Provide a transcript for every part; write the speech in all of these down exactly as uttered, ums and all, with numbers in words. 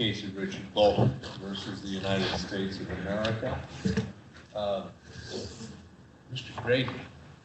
case of Richard Bolton versus the United States of America. Uh, Mister Graydon.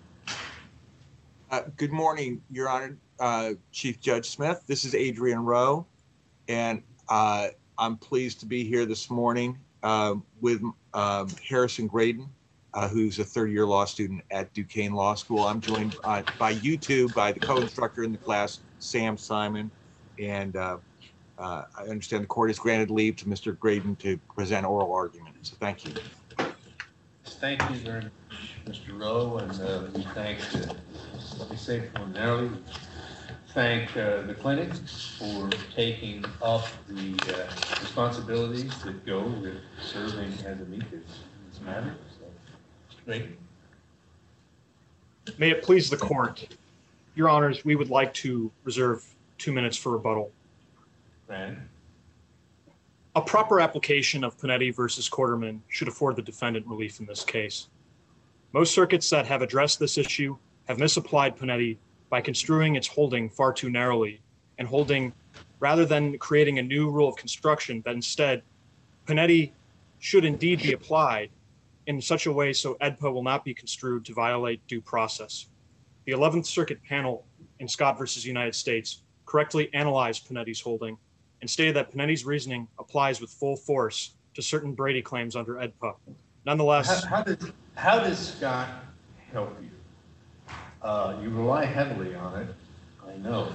Uh, good morning, Your Honor, uh, Chief Judge Smith. This is Adrian Rowe, and uh, I'm pleased to be here this morning uh, with um, Harrison Graydon, uh, who's a third-year law student at Duquesne Law School. I'm joined uh, by YouTube by the co-instructor in the class, Sam Simon, and uh, uh, I understand the court has granted leave to Mister Graydon to present oral argument. So thank you. Thank you very much, Mister Rowe, and uh, we thank, uh, let me say preliminarily, thank uh, the clinic for taking up the uh, responsibilities that go with serving as amicus in this matter. So, great. May it please the court. Your Honors, we would like to reserve two minutes for rebuttal. Brandon. A proper application of Panetti versus Quarterman should afford the defendant relief in this case. Most circuits that have addressed this issue have misapplied Panetti by construing its holding far too narrowly and holding, rather than creating a new rule of construction, that instead Panetti should indeed be applied in such a way so E D P A will not be construed to violate due process. The eleventh Circuit panel in Scott versus United States correctly analyzed Panetti's holding and stated that Panetti's reasoning applies with full force to certain Brady claims under E D P A. Nonetheless, how, how, does, how does Scott help you? Uh, you rely heavily on it, I know,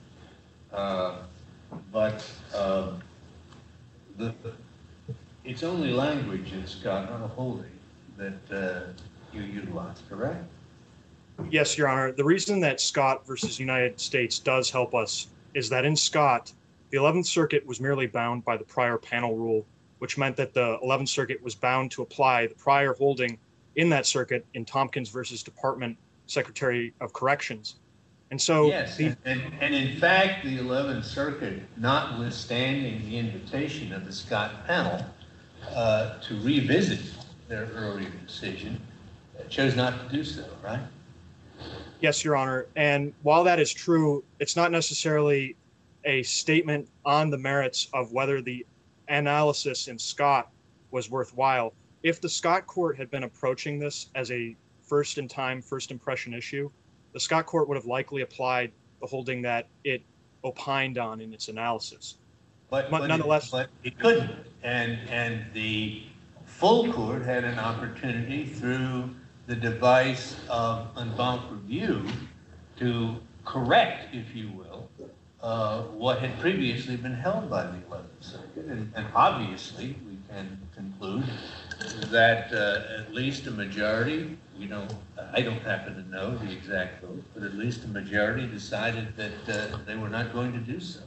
uh, but uh, the, it's only language in Scott, not a holding, that uh, you utilize, correct? Yes, Your Honor. The reason that Scott versus United States does help us is that in Scott, the eleventh Circuit was merely bound by the prior panel rule, which meant that the eleventh Circuit was bound to apply the prior holding in that circuit in Tompkins versus Department Secretary of Corrections. And so, yes, the, and, and in fact, the eleventh Circuit, notwithstanding the invitation of the Scott panel uh, to revisit their earlier decision, chose not to do so, right? Yes, Your Honor. And while that is true, it's not necessarily a statement on the merits of whether the analysis in Scott was worthwhile. If the Scott court had been approaching this as a first in time, first impression issue, the Scott court would have likely applied the holding that it opined on in its analysis. But, but, but nonetheless, it, but it couldn't. And, and the full court had an opportunity through the device of en banc review to correct, if you will, uh, what had previously been held by the eleventh Circuit. And, and obviously, we can conclude that uh, at least a majority, we don't, I don't happen to know the exact vote, but at least a majority decided that uh, they were not going to do so.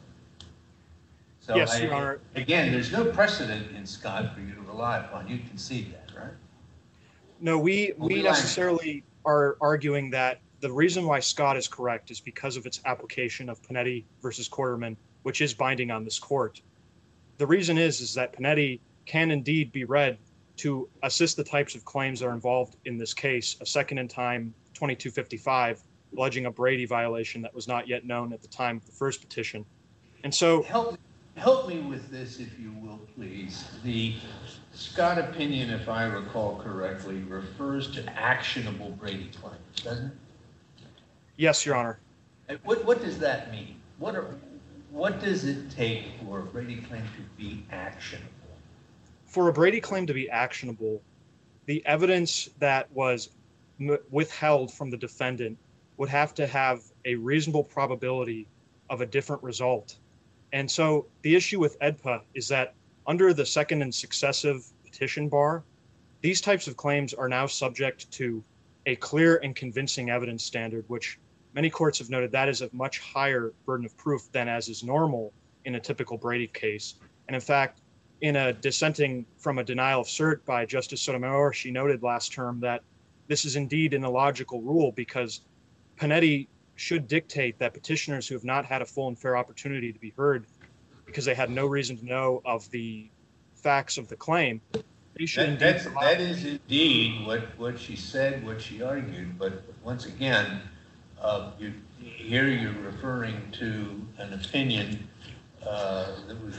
So yes, I, Your Honor. Again, there's no precedent in Scott for you to rely upon. You concede that, right? No, we, we necessarily are arguing that the reason why Scott is correct is because of its application of Panetti versus Quarterman, which is binding on this court. The reason is, is that Panetti can indeed be read to assist the types of claims that are involved in this case, a second in time twenty-two fifty-five, alleging a Brady violation that was not yet known at the time of the first petition. And so help, help me with this, if you will, please. The Scott opinion, if I recall correctly, refers to actionable Brady claims, doesn't it? Yes, Your Honor. What, what does that mean? What, are, what does it take for a Brady claim to be actionable? For a Brady claim to be actionable, the evidence that was m- withheld from the defendant would have to have a reasonable probability of a different result. And so the issue with E D P A is that under the second and successive petition bar, these types of claims are now subject to a clear and convincing evidence standard, which many courts have noted that is a much higher burden of proof than as is normal in a typical Brady case. And in fact, in a dissenting from a denial of cert by Justice Sotomayor, she noted last term that this is indeed an illogical rule because Panetti should dictate that petitioners who have not had a full and fair opportunity to be heard because they had no reason to know of the facts of the claim, they should that, indeed. That's, that is indeed what, what she said, what she argued, but once again, uh, you, here you're referring to an opinion uh, that was written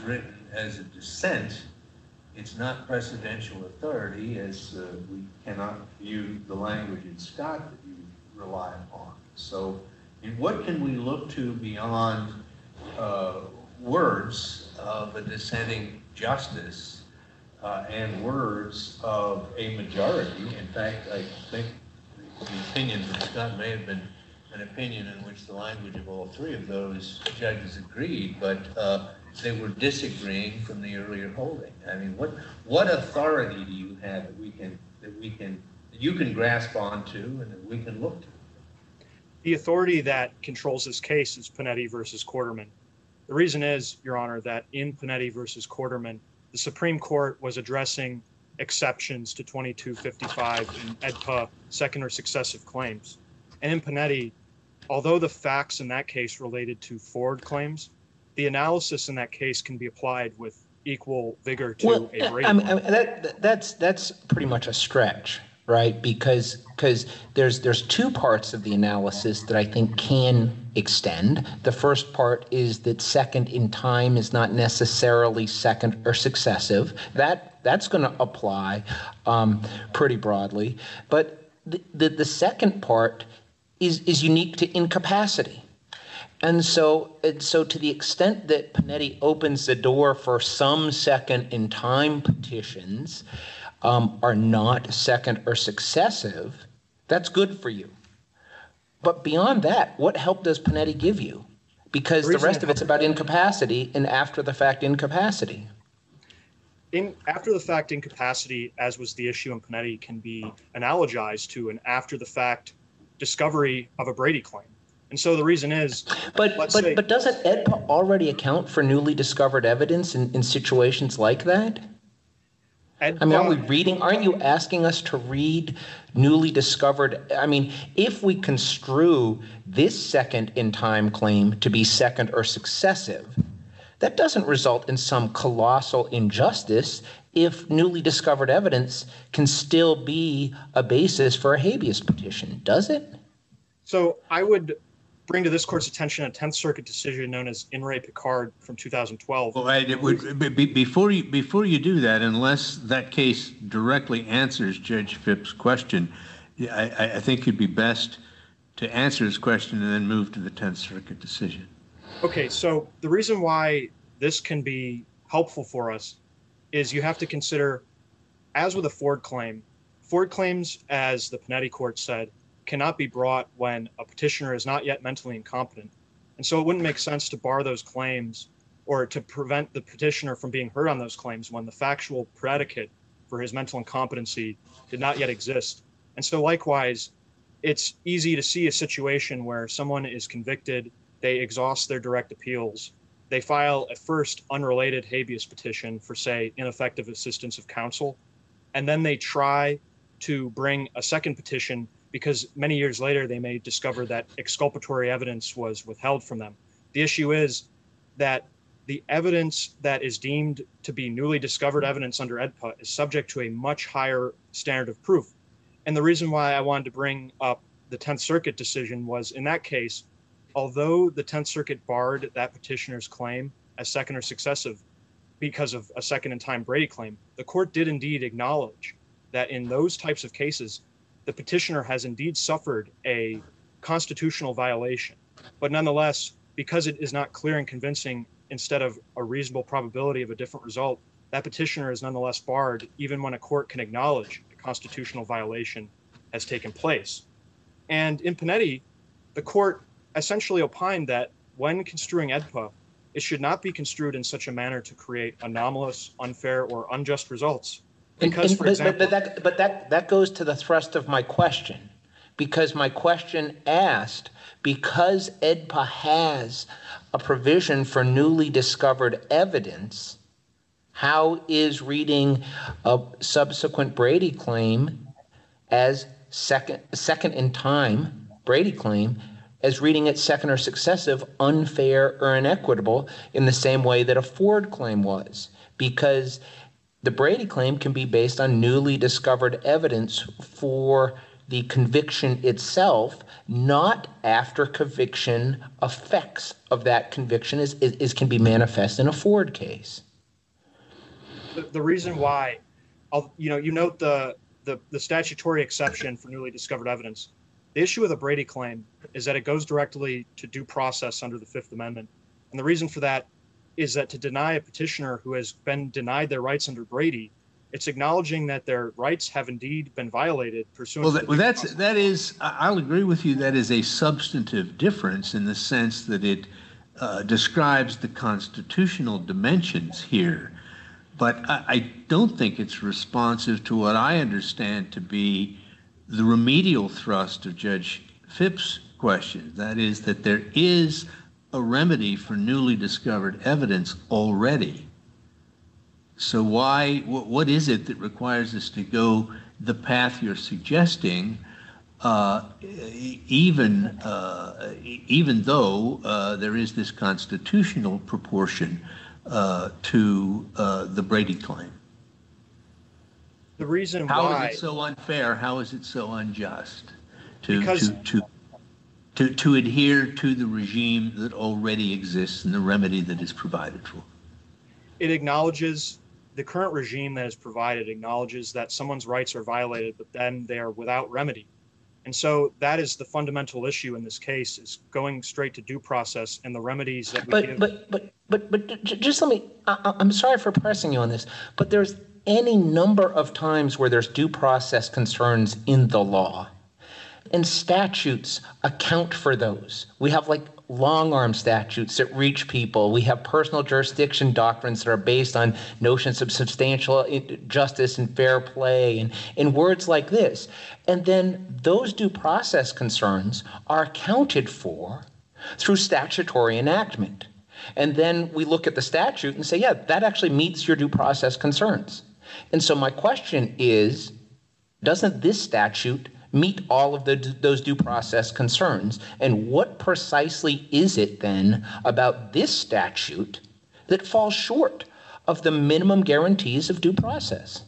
as a dissent, it's not precedential authority, as uh, we cannot view the language in Scott that you rely upon. So, and what can we look to beyond uh, words of a dissenting justice uh, and words of a majority? In fact, I think the opinion from Scott may have been an opinion in which the language of all three of those judges agreed, but uh, they were disagreeing from the earlier holding. I mean, what what authority do you have that we can that we can that you can grasp onto and that we can look to? The authority that controls this case is Panetti versus Quarterman. The reason is, Your Honor, that in Panetti versus Quarterman, the Supreme Court was addressing exceptions to twenty-two fifty-five in E D P A second or successive claims. And in Panetti, although the facts in that case related to Ford claims, the analysis in that case can be applied with equal vigor to well, a Brady I mean, claim. I mean, that, that's that's pretty much a stretch, right? Because because there's there's two parts of the analysis that I think can extend. The first part is that second in time is not necessarily second or successive. That that's going to apply um, pretty broadly. But the, the the second part is is unique to incapacity. And so, and so to the extent that Panetti opens the door for some second in time petitions um, are not second or successive, that's good for you. But beyond that, what help does Panetti give you? Because the rest of it's about incapacity and after the fact incapacity. In after the fact incapacity, as was the issue in Panetti, can be analogized to an after the fact discovery of a Brady claim. And so the reason is, but but say, but doesn't E D P A already account for newly discovered evidence in, in situations like that? E D P A, I mean, aren't we reading? Aren't you asking us to read newly discovered? I mean, if we construe this second in time claim to be second or successive, that doesn't result in some colossal injustice if newly discovered evidence can still be a basis for a habeas petition, does it? So I would bring to this court's attention a tenth Circuit decision known as In re Picard from two thousand twelve. Well, I, it would, be, before you before you do that, unless that case directly answers Judge Phipps' question, I, I think it'd be best to answer his question and then move to the tenth Circuit decision. Okay, so the reason why this can be helpful for us is you have to consider, as with a Ford claim, Ford claims, as the Panetti court said, cannot be brought when a petitioner is not yet mentally incompetent. And so it wouldn't make sense to bar those claims or to prevent the petitioner from being heard on those claims when the factual predicate for his mental incompetency did not yet exist. And so likewise, it's easy to see a situation where someone is convicted, they exhaust their direct appeals, they file a first unrelated habeas petition for, say, ineffective assistance of counsel, and then they try to bring a second petition because many years later they may discover that exculpatory evidence was withheld from them. The issue is that the evidence that is deemed to be newly discovered evidence under E D P A is subject to a much higher standard of proof. And the reason why I wanted to bring up the tenth Circuit decision was, in that case, although the tenth Circuit barred that petitioner's claim as second or successive because of a second in time Brady claim, the court did indeed acknowledge that in those types of cases, the petitioner has indeed suffered a constitutional violation. But nonetheless, because it is not clear and convincing, instead of a reasonable probability of a different result, that petitioner is nonetheless barred even when a court can acknowledge a constitutional violation has taken place. And in Panetti, the court essentially opined that when construing E D P A, it should not be construed in such a manner to create anomalous, unfair, or unjust results. Because, and, and, for but, example, but, but that but that that goes to the thrust of my question, because my question asked, because E D P A has a provision for newly discovered evidence, how is reading a subsequent Brady claim as second second in time Brady claim as reading it second or successive unfair or inequitable in the same way that a Ford claim was? Because the Brady claim can be based on newly discovered evidence for the conviction itself, not after conviction effects of that conviction is, is, is can be manifest in a Ford case. The, the reason why, I'll, you know, you note the, the, the statutory exception for newly discovered evidence. The issue with a Brady claim is that it goes directly to due process under the Fifth Amendment. And the reason for that is that to deny a petitioner who has been denied their rights under Brady, it's acknowledging that their rights have indeed been violated pursuant Well, to that, the well, due that's, process. that is, I- I'll agree with you, that is a substantive difference in the sense that it uh, describes the constitutional dimensions here. But I, I don't think it's responsive to what I understand to be the remedial thrust of Judge Phipps' question. That is that there is a remedy for newly discovered evidence already. So why, what, what is it that requires us to go the path you're suggesting, uh, even, uh, even though uh, there is this constitutional proportion uh, to uh, the Brady claim? The reason How why, is it so unfair? How is it so unjust to, Because- to, to, to, to adhere to the regime that already exists and the remedy that is provided for? it acknowledges the current regime that is provided acknowledges that someone's rights are violated, but then they are without remedy. And so that is the fundamental issue in this case, is going straight to due process and the remedies that we But give. but but but but j- just let me. I, I- I'm sorry for pressing you on this, but there's any number of times where there's due process concerns in the law, and statutes account for those. We have like long arm statutes that reach people. We have personal jurisdiction doctrines that are based on notions of substantial justice and fair play and, and words like this. And then those due process concerns are accounted for through statutory enactment. And then we look at the statute and say, yeah, that actually meets your due process concerns. And so my question is, doesn't this statute meet all of the, those due process concerns? And what precisely is it then about this statute that falls short of the minimum guarantees of due process?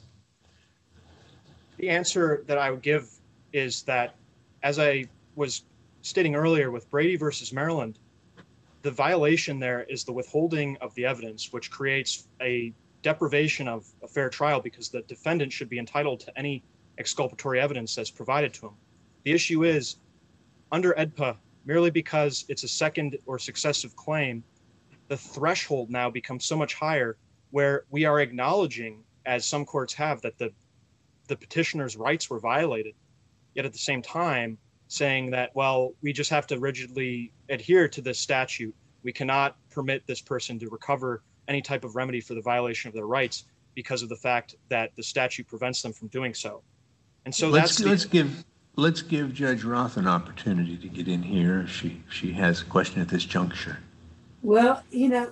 The answer that I would give is that, as I was stating earlier with Brady versus Maryland, the violation there is the withholding of the evidence, which creates a deprivation of a fair trial because the defendant should be entitled to any exculpatory evidence that's provided to him. The issue is, under E D P A, merely because it's a second or successive claim, the threshold now becomes so much higher, where we are acknowledging, as some courts have, that the, the petitioner's rights were violated, yet at the same time saying that, well, we just have to rigidly adhere to this statute. We cannot permit this person to recover any type of remedy for the violation of their rights because of the fact that the statute prevents them from doing so. And so Let's, that's the, let's give, let's give Judge Roth an opportunity to get in here if she, she has a question at this juncture. Well, you know,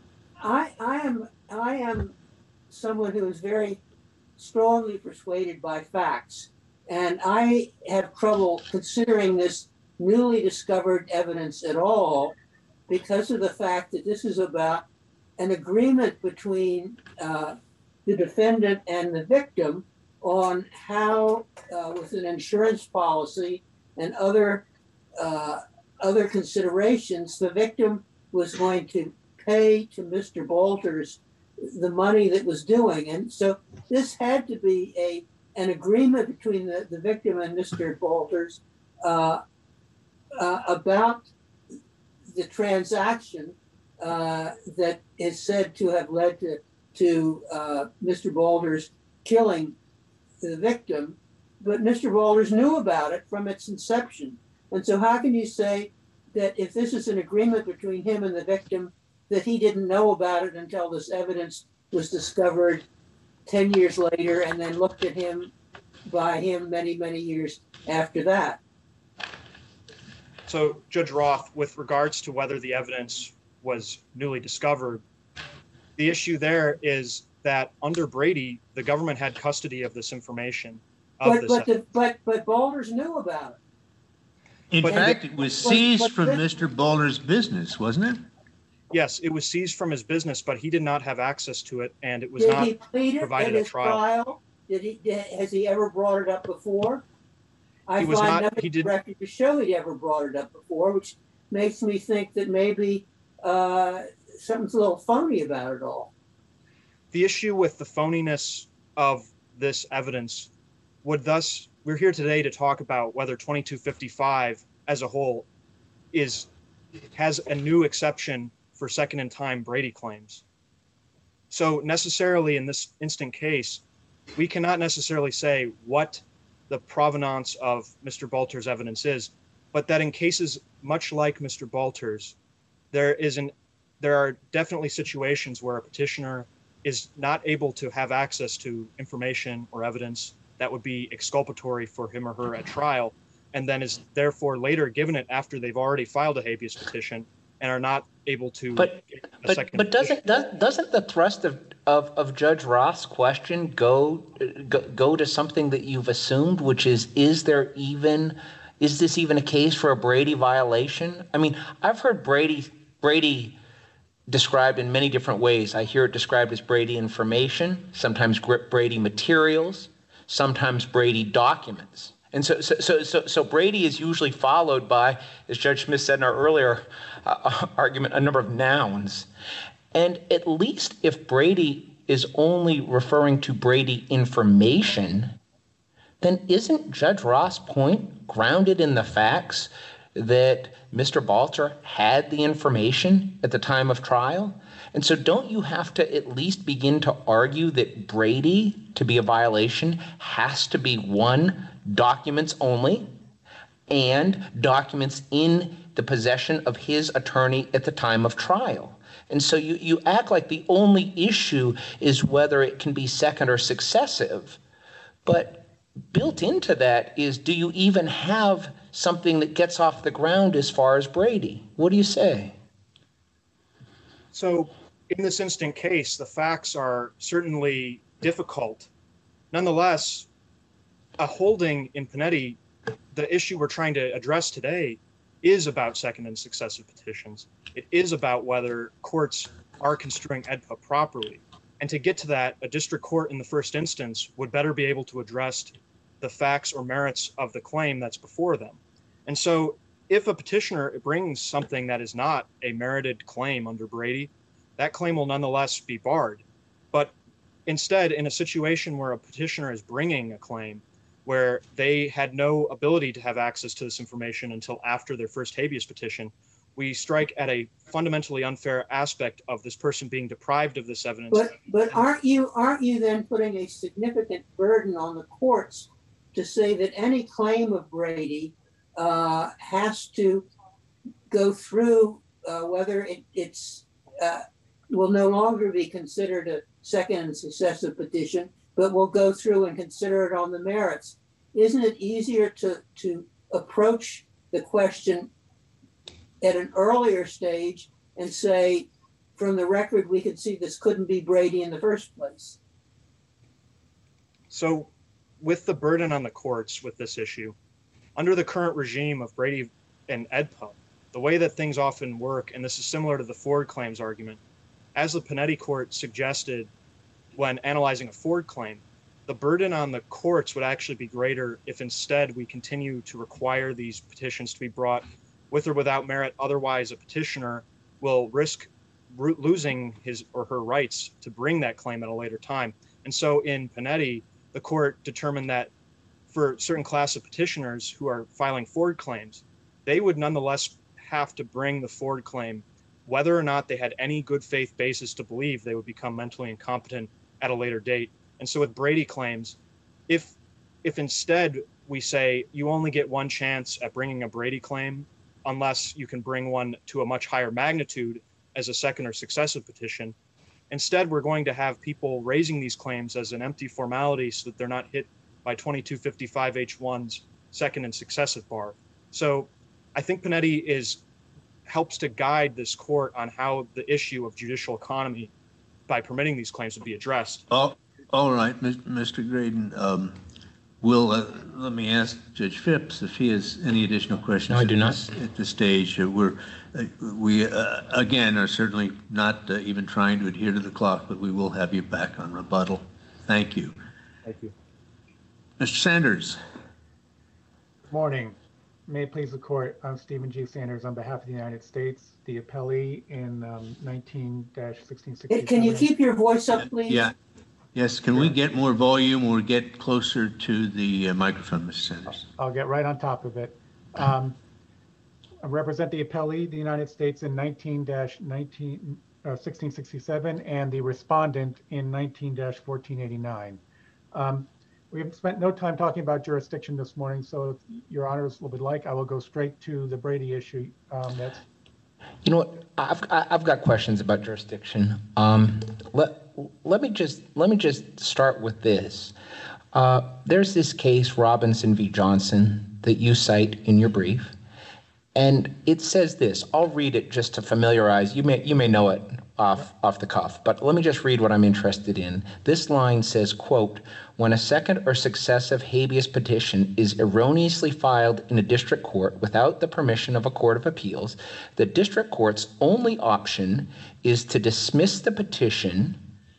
I I am I am someone who is very strongly persuaded by facts, and I have trouble considering this newly discovered evidence at all because of the fact that this is about an agreement between uh, the defendant and the victim on how, uh, with an insurance policy and other uh, other considerations, the victim was going to pay to Mister Bolters the money that was doing. And so this had to be a an agreement between the, the victim and Mister Bolters uh, uh, about the transaction uh, that is said to have led to, to uh, Mister Bolters killing the victim, but Mister Bolters knew about it from its inception. And so how can you say that if this is an agreement between him and the victim, that he didn't know about it until this evidence was discovered ten years later and then looked at him by him many, many years after that? so Judge Roth, with regards to whether the evidence was newly discovered, the issue there is that under Brady, the government had custody of this information. Of But this but the, but but Bolters knew about it. In But fact, it was but- seized but from this- Mister Bolter's business, wasn't it? Yes, it was seized from his business, but he did not have access to it, and it was Did not he plead it provided at at his trial. trial? Did he? Did, has he ever brought it up before? I He was find not- nothing he did- record to show he'd ever brought it up before, which makes me think that maybe uh, something's a little phony about it all. The issue with the phoniness of this evidence would thus, we're here today to talk about whether twenty-two fifty-five as a whole is has a new exception for second in time Brady claims. So necessarily in this instant case, we cannot necessarily say what the provenance of Mister Balter's evidence is, but that in cases much like Mister Balter's, there is an there are definitely situations where a petitioner is not able to have access to information or evidence that would be exculpatory for him or her at trial, and then is therefore later given it after they've already filed a habeas petition and are not able to But get a but second but doesn't does, doesn't the thrust of, of of Judge Roth's question go, go go to something that you've assumed, which is is there even is this even a case for a Brady violation? I mean, I've heard Brady Brady described in many different ways. I hear it described as Brady information, sometimes Brady materials, sometimes Brady documents. And so, so, so, so, so Brady is usually followed by, as Judge Smith said in our earlier uh, argument, a number of nouns. And at least if Brady is only referring to Brady information, then isn't Judge Roth's point grounded in the facts that Mister Balter had the information at the time of trial? And so don't you have to at least begin to argue that Brady, to be a violation, has to be one, documents only, and documents in the possession of his attorney at the time of trial? And so you, you act like the only issue is whether it can be second or successive. But built into that is, do you even have something that gets off the ground as far as Brady? What do you say? So in this instant case, the facts are certainly difficult. Nonetheless, a holding in Panetti, the issue we're trying to address today is about second and successive petitions. It is about whether courts are construing E D P A properly. And to get to that, a district court in the first instance would better be able to address the facts or merits of the claim that's before them. And so if a petitioner brings something that is not a merited claim under Brady, that claim will nonetheless be barred. But instead, in a situation where a petitioner is bringing a claim where they had no ability to have access to this information until after their first habeas petition, we strike at a fundamentally unfair aspect of this person being deprived of this evidence. But but aren't you aren't you then putting a significant burden on the courts to say that any claim of Brady uh, has to go through uh, whether it, it's uh, will no longer be considered a second and successive petition, but will go through and consider it on the merits? Isn't it easier to to approach the question at an earlier stage and say, from the record, we could see this couldn't be Brady in the first place? So with the burden on the courts with this issue, under the current regime of Brady and E D P A, the way that things often work, and this is similar to the Ford claims argument, as the Panetti court suggested when analyzing a Ford claim, the burden on the courts would actually be greater if instead we continue to require these petitions to be brought with or without merit. Otherwise, a petitioner will risk losing his or her rights to bring that claim at a later time. And so in Panetti, the court determined that for certain class of petitioners who are filing Ford claims, they would nonetheless have to bring the Ford claim whether or not they had any good faith basis to believe they would become mentally incompetent at a later date. And so with Brady claims, if if instead we say you only get one chance at bringing a Brady claim unless you can bring one to a much higher magnitude as a second or successive petition, instead we're going to have people raising these claims as an empty formality so that they're not hit by twenty-two fifty-five H one's second and successive bar. So I think Panetti is helps to guide this court on how the issue of judicial economy by permitting these claims would be addressed. Oh, all right, Mister Graydon. Um, will uh, let me ask Judge Phipps if he has any additional questions. No, I do not. This, at this stage, uh, we're uh, we uh, again are certainly not uh, even trying to adhere to the clock, but we will have you back on rebuttal. Thank you. Thank you. Mister Sanders. Good morning. May it please the court, I'm Stephen G. Sanders on behalf of the United States, the appellee in um, nineteen sixteen sixty-seven. Can you keep your voice up, please? Yeah. Yes, can we get more volume or get closer to the uh, microphone, Mister Sanders? I'll get right on top of it. Um, I represent the appellee, the United States in nineteen nineteen, uh, sixteen sixty-seven, and the respondent in nineteen fourteen eighty-nine. Um, we have spent no time talking about jurisdiction this morning, so if your honors would like, I will go straight to the Brady issue. Um, that's You know what? I've I've got questions about jurisdiction. Um, let let me just let me just start with this. Uh, there's this case, Robinson v. Johnson, that you cite in your brief, and it says this. I'll read it just to familiarize you. May you may know it off off the cuff, but let me just read what I'm interested in. This line says, "Quote: When a second or successive habeas petition is erroneously filed in a district court without the permission of a court of appeals, the district court's only option is to dismiss the petition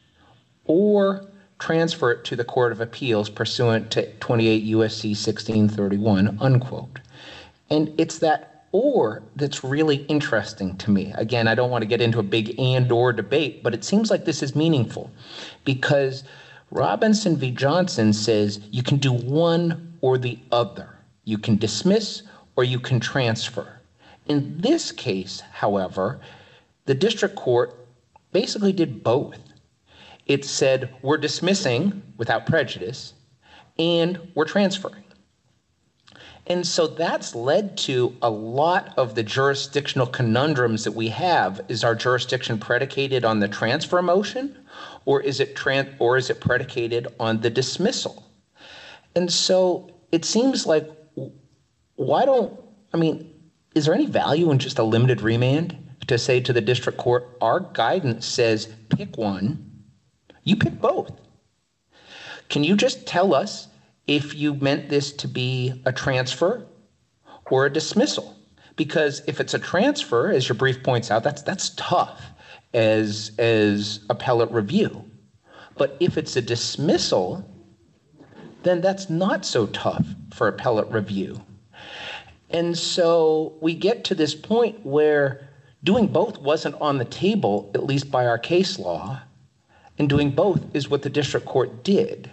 or transfer it to the court of appeals pursuant to twenty-eight U S C sixteen thirty-one, unquote." And it's that or that's really interesting to me. Again, I don't want to get into a big and or debate, but it seems like this is meaningful because Robinson v. Johnson says you can do one or the other. You can dismiss or you can transfer. In this case, however, the district court basically did both. It said we're dismissing without prejudice and we're transferring. And so that's led to a lot of the jurisdictional conundrums that we have. Is our jurisdiction predicated on the transfer motion, or is it tran- or is it predicated on the dismissal? And so it seems like, why don't, I mean, is there any value in just a limited remand to say to the district court, our guidance says pick one, you pick both? Can you just tell us if you meant this to be a transfer or a dismissal? Because if it's a transfer, as your brief points out, that's that's tough as as appellate review. But if it's a dismissal, then that's not so tough for appellate review. And so we get to this point where doing both wasn't on the table, at least by our case law, and doing both is what the district court did.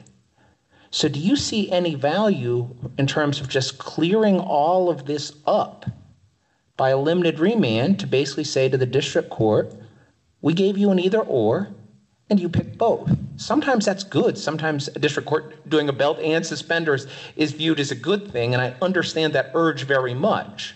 So do you see any value in terms of just clearing all of this up by a limited remand to basically say to the district court, we gave you an either or, and you pick both? Sometimes that's good. Sometimes a district court doing a belt and suspenders is viewed as a good thing, and I understand that urge very much.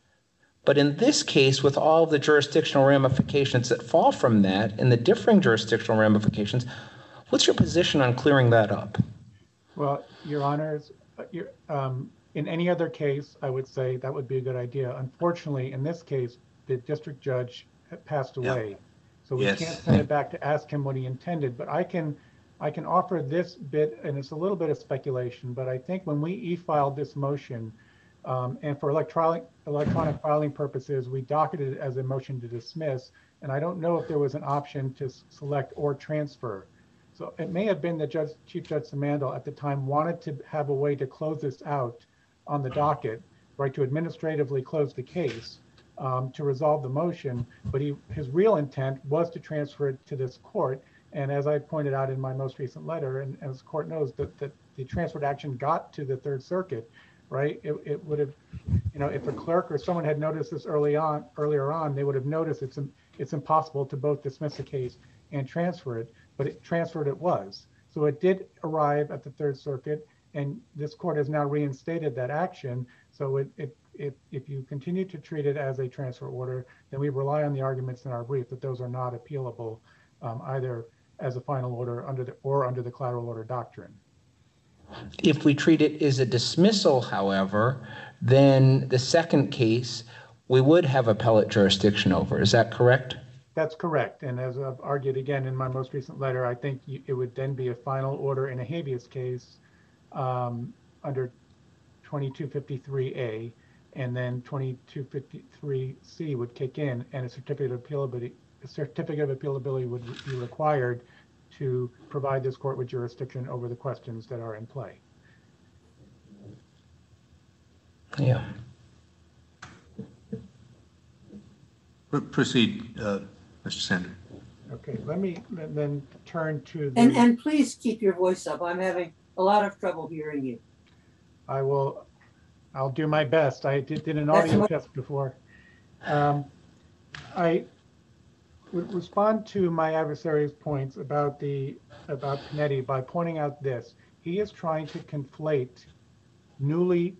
But in this case, with all of the jurisdictional ramifications that fall from that and the differing jurisdictional ramifications, what's your position on clearing that up? Well, Your Honors, your, um, in any other case, I would say that would be a good idea. Unfortunately, in this case, the district judge had passed away, Yep. so we Yes. can't send it back to ask him what he intended. But I can, I can offer this bit, and it's a little bit of speculation. But I think when we e-filed this motion, um, and for electronic electronic filing purposes, we docketed it as a motion to dismiss. And I don't know if there was an option to s- select or transfer. So it may have been that Judge, Chief Judge Simandl at the time wanted to have a way to close this out on the docket, right, to administratively close the case, um, to resolve the motion, but he, his real intent was to transfer it to this court. And as I pointed out in my most recent letter, and as the court knows, that, that the transferred action got to the Third Circuit, right? It, it would have, you know, if a clerk or someone had noticed this early on, earlier on, they would have noticed it's it's impossible to both dismiss a case and transfer it. But it transferred it was. So it did arrive at the Third Circuit, and this court has now reinstated that action. So it, it, it, if you continue to treat it as a transfer order, then we rely on the arguments in our brief that those are not appealable, um, either as a final order under the or under the collateral order doctrine. If we treat it as a dismissal, however, then the second case we would have appellate jurisdiction over. Is that correct? That's correct. And as I've argued again in my most recent letter, I think you, it would then be a final order in a habeas case um, under twenty-two fifty-three A, and then twenty-two fifty-three C would kick in, and a certificate of appealability, a certificate of appealability would be required to provide this court with jurisdiction over the questions that are in play. Yeah. Pr- Proceed, uh, Mister Senator. Okay, let me th- then turn to the. And, and please keep your voice up. I'm having a lot of trouble hearing you. I will, I'll do my best. I did, did an That's audio my- test before. Um, I would respond to my adversary's points about the, about Panetti by pointing out this. He is trying to conflate newly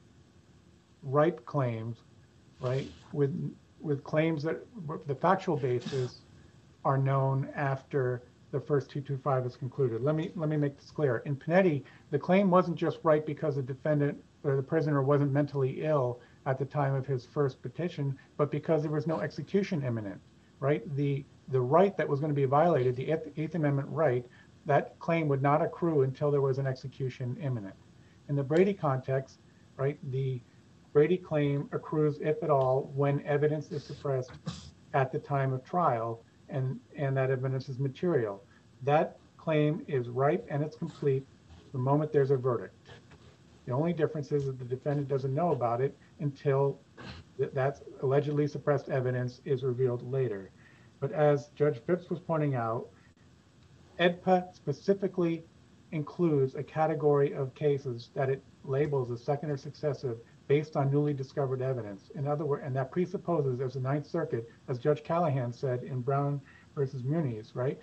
ripe claims, right, with, with claims that the factual basis are known after the first two twenty-five is concluded. Let me let me make this clear. In Panetti, the claim wasn't just right because the defendant or the prisoner wasn't mentally ill at the time of his first petition, but because there was no execution imminent, right? The the right that was going to be violated, the Eighth, Eighth Amendment right, that claim would not accrue until there was an execution imminent. In the Brady context, right, the Brady claim accrues, if at all, when evidence is suppressed at the time of trial, and, and that evidence is material. That claim is ripe and it's complete the moment there's a verdict. The only difference is that the defendant doesn't know about it until th- that's allegedly suppressed evidence is revealed later. But as Judge Phipps was pointing out, E D P A specifically includes a category of cases that it labels as second or successive based on newly discovered evidence. In other words, and that presupposes, as the Ninth Circuit, as Judge Callahan said in Brown versus Muniz, right?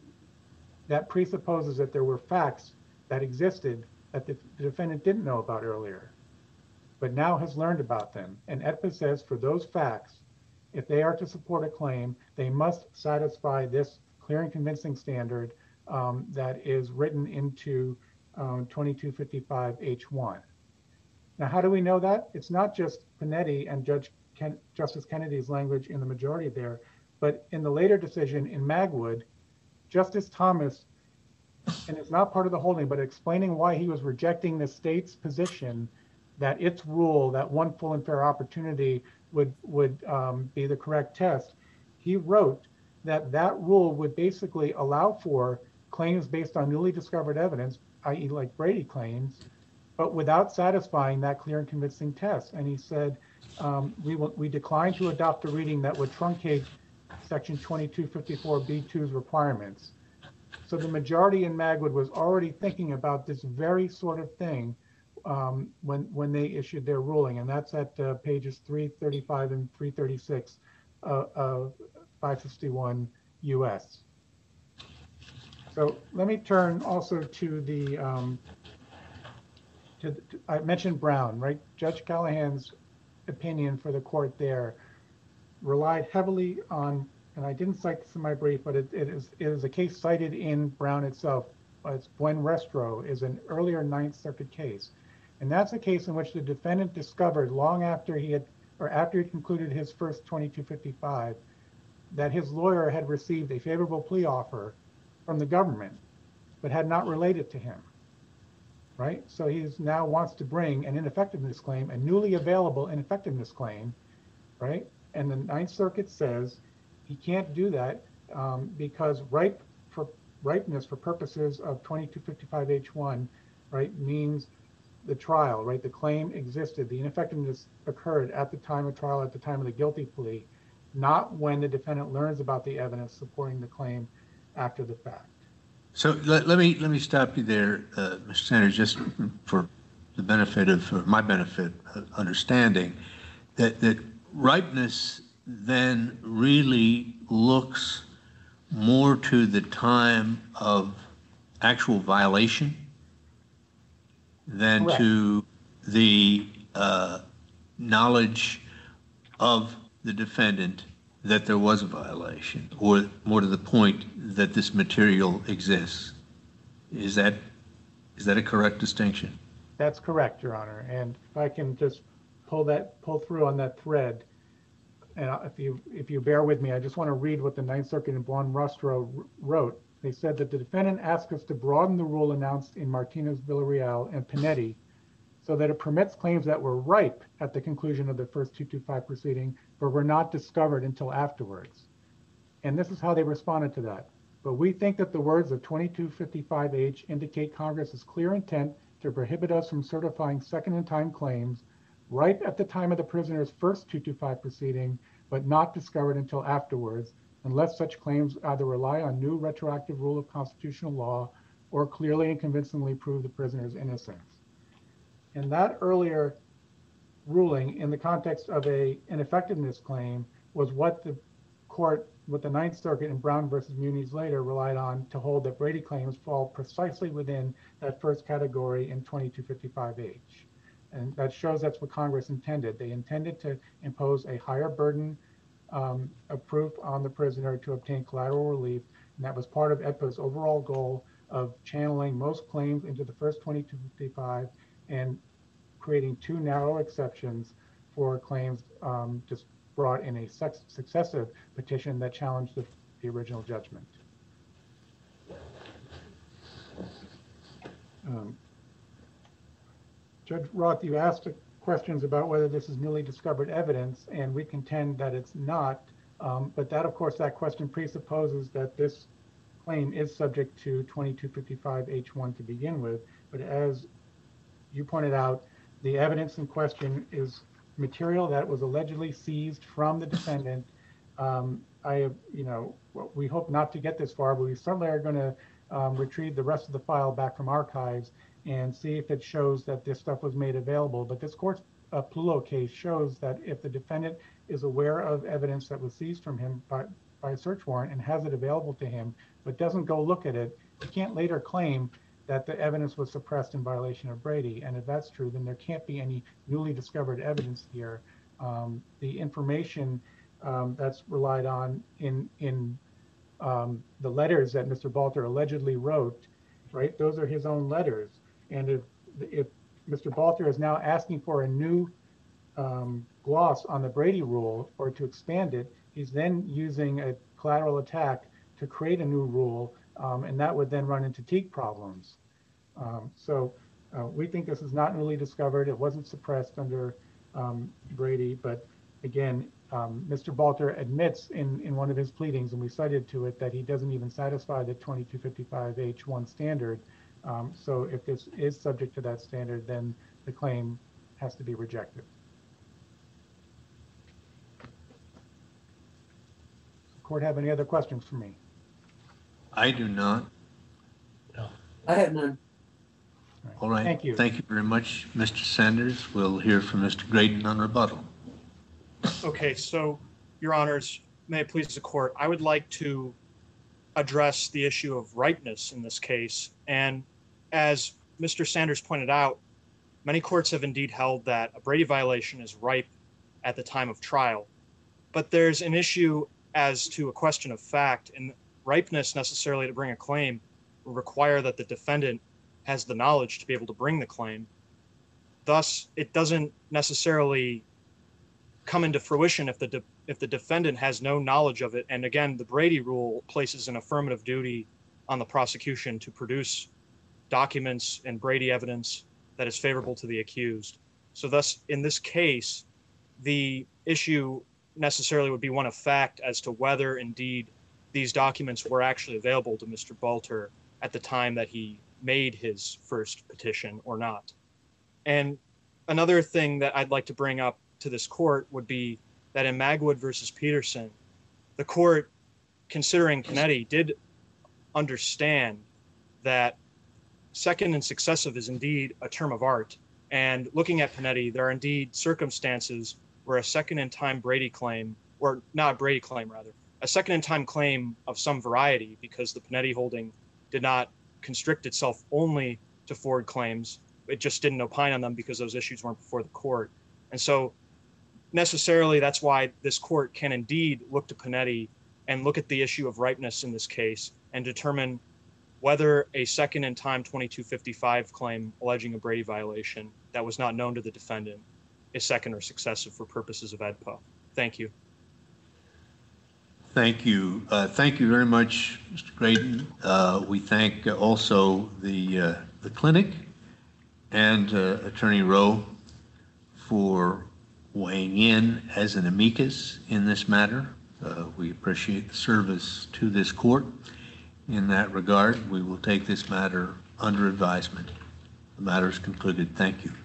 That presupposes that there were facts that existed that the, the defendant didn't know about earlier, but now has learned about them. And E D P A says for those facts, if they are to support a claim, they must satisfy this clear and convincing standard um, that is written into um, twenty-two fifty-five H one. Now, how do we know that? It's not just Panetti and Judge Ken, Justice Kennedy's language in the majority there, but in the later decision in Magwood, Justice Thomas, and it's not part of the holding, but explaining why he was rejecting the state's position that its rule, that one full and fair opportunity would, would um, be the correct test. He wrote that that rule would basically allow for claims based on newly discovered evidence, that is like Brady claims, but without satisfying that clear and convincing test. And he said, um, we will, we decline to adopt a reading that would truncate section twenty-two fifty-four B two's requirements. So the majority in Magwood was already thinking about this very sort of thing um, when, when they issued their ruling. And that's at uh, pages three thirty-five and three thirty-six uh, of five sixty-one U S. So let me turn also to the, um, to, to, I mentioned Brown, right? Judge Callahan's opinion for the court there relied heavily on, and I didn't cite this in my brief, but it, it is it is a case cited in Brown itself. It's Buen Restro, is an earlier Ninth Circuit case. And that's a case in which the defendant discovered long after he had, or after he concluded his first twenty-two fifty-five, that his lawyer had received a favorable plea offer from the government, but had not related to him, right? So he now wants to bring an ineffectiveness claim, a newly available ineffectiveness claim, right? And the Ninth Circuit says he can't do that um, because ripe for ripeness for purposes of twenty-two fifty-five H one, right, means the trial, right? The claim existed, the ineffectiveness occurred at the time of trial, at the time of the guilty plea, not when the defendant learns about the evidence supporting the claim after the fact. So let, let me let me stop you there, uh, Mister Sanders, just for the benefit of, for my benefit, uh, understanding that that ripeness then really looks more to the time of actual violation than Correct. to the uh, knowledge of the defendant that there was a violation, or more to the point that this material exists. Is that is that a correct distinction? That's correct, Your Honor. And if I can just pull that pull through on that thread, and if you if you bear with me, I just want to read what the Ninth Circuit in Buen Rostro wrote. They said that the defendant asked us to broaden the rule announced in Martinez Villarreal and Panetti so that it permits claims that were ripe at the conclusion of the first two twenty-five proceeding, but were not discovered until afterwards. And this is how they responded to that. But we think that the words of twenty-two fifty-five H indicate Congress's clear intent to prohibit us from certifying second-in-time claims ripe at the time of the prisoner's first two twenty-five proceeding but not discovered until afterwards, unless such claims either rely on new retroactive rule of constitutional law or clearly and convincingly prove the prisoner's innocence. And that earlier ruling in the context of a ineffectiveness claim was what the court, what the Ninth Circuit in Brown versus Muniz later relied on to hold that Brady claims fall precisely within that first category in twenty-two fifty-five H. And that shows that's what Congress intended. They intended to impose a higher burden um, of proof on the prisoner to obtain collateral relief. And that was part of E D P A's overall goal of channeling most claims into the first twenty-two fifty-five and creating two narrow exceptions for claims um, just brought in a sex successive petition that challenged the, the original judgment. Um, Judge Roth, you asked questions about whether this is newly discovered evidence, and we contend that it's not. Um, but that, of course, that question presupposes that this claim is subject to twenty-two fifty-five H one to begin with. But as you pointed out, the evidence in question is material that was allegedly seized from the defendant. Um, I, you know, we hope not to get this far, but we certainly are going to um, retrieve the rest of the file back from archives and see if it shows that this stuff was made available. But this court's uh, Pluto case shows that if the defendant is aware of evidence that was seized from him by, by a search warrant and has it available to him, but doesn't go look at it, he can't later claim that the evidence was suppressed in violation of Brady. And if that's true, then there can't be any newly discovered evidence here. Um, the information um, that's relied on in, in um, the letters that Mister Balter allegedly wrote, right? Those are his own letters. And if, if Mister Balter is now asking for a new um, gloss on the Brady rule or to expand it, he's then using a collateral attack to create a new rule, um, and that would then run into Teague problems. Um, so uh, we think this is not newly discovered. It wasn't suppressed under um, Brady, but again, um, Mister Balter admits in, in one of his pleadings, and we cited to it, that he doesn't even satisfy the twenty-two fifty-five H one standard. Um, so if this is subject to that standard, then the claim has to be rejected. Does the court have any other questions for me? I do not. I have none. All right. Thank you. Thank you very much, Mister Sanders. We'll hear from Mister Graydon on rebuttal. Okay, so, Your Honors, may it please the court, I would like to address the issue of ripeness in this case. And as Mister Sanders pointed out, many courts have indeed held that a Brady violation is ripe at the time of trial. But there's an issue as to a question of fact, and ripeness necessarily to bring a claim will require that the defendant has the knowledge to be able to bring the claim. Thus, it doesn't necessarily come into fruition if the de- if the defendant has no knowledge of it. And again, the Brady rule places an affirmative duty on the prosecution to produce documents and Brady evidence that is favorable to the accused. So thus, in this case, the issue necessarily would be one of fact as to whether indeed these documents were actually available to Mister Balter at the time that he made his first petition or not. And another thing that I'd like to bring up to this court would be that in Magwood versus Peterson, the court, considering Panetti, did understand that second and successive is indeed a term of art. And looking at Panetti, there are indeed circumstances where a second in time Brady claim, or not a Brady claim rather, a second in time claim of some variety, because the Panetti holding did not constrict itself only to Ford claims. It just didn't opine on them because those issues weren't before the court. And so necessarily that's why this court can indeed look to Panetti and look at the issue of ripeness in this case and determine whether a second in time twenty-two fifty-five claim alleging a Brady violation that was not known to the defendant is second or successive for purposes of E D P A. Thank you. Thank you. Uh, thank you very much, Mister Graydon. Uh, we thank uh, also the, uh, the clinic and uh, Attorney Rowe for weighing in as an amicus in this matter. Uh, we appreciate the service to this court. In that regard, we will take this matter under advisement. The matter is concluded. Thank you.